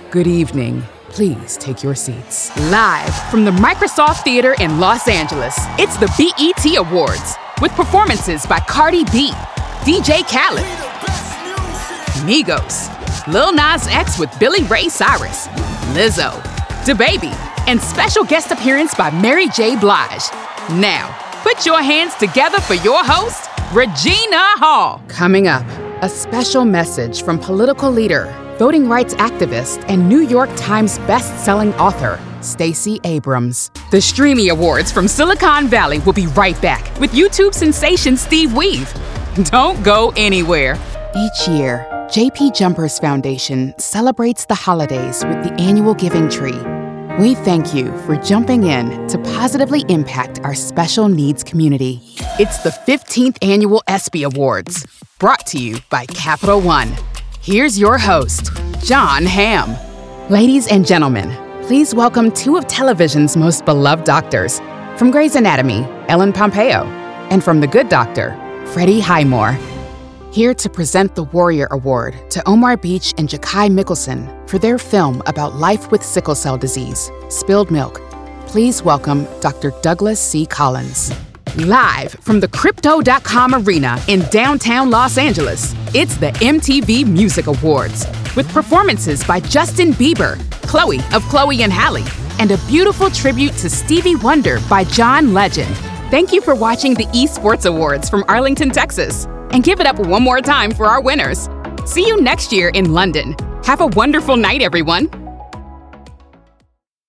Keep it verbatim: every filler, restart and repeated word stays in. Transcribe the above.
Good evening. Please take your seats. Live from the Microsoft Theater in Los Angeles, it's the B E T Awards with performances by Cardi B, D J Khaled, Migos, Lil Nas X with Billy Ray Cyrus, Lizzo, DaBaby, and special guest appearance by Mary J. Blige. Now, put your hands together for your host, Regina Hall. Coming up, a special message from political leader, voting rights activist, and New York Times best-selling author, Stacey Abrams. The Streamy Awards from Silicon Valley will be right back with YouTube sensation Steve Weave. Don't go anywhere. Each year, J P Jumpers Foundation celebrates the holidays with the annual Giving Tree. We thank you for jumping in to positively impact our special needs community. It's the fifteenth Annual ESPY Awards, brought to you by Capital One. Here's your host, Jon Hamm. Ladies and gentlemen, please welcome two of television's most beloved doctors. From Grey's Anatomy, Ellen Pompeo, and from The Good Doctor, Freddie Highmore. Here to present the Warrior Award to Omar Beach and Jakai Mickelson for their film about life with sickle cell disease, Spilled Milk. Please welcome Doctor Douglas C. Collins. Live from the Crypto dot com Arena in downtown Los Angeles, it's the M T V Music Awards with performances by Justin Bieber, Chloe of Chloe and Halle, and a beautiful tribute to Stevie Wonder by John Legend. Thank you for watching the eSports Awards from Arlington, Texas. And give it up one more time for our winners. See you next year in London. Have a wonderful night, everyone.